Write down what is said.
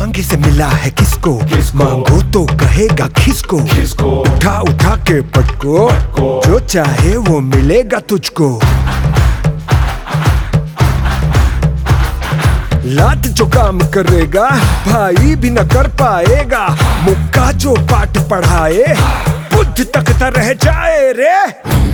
मांगे से मिला है किसको, मांगो तो कहेगा खिसको, उठा उठा के पटको, जो चाहे वो मिलेगा तुझको। लात जो काम करेगा भाई भी न कर पाएगा, मुक्का जो पाठ पढ़ाए बुद्ध तक रह जाए रे।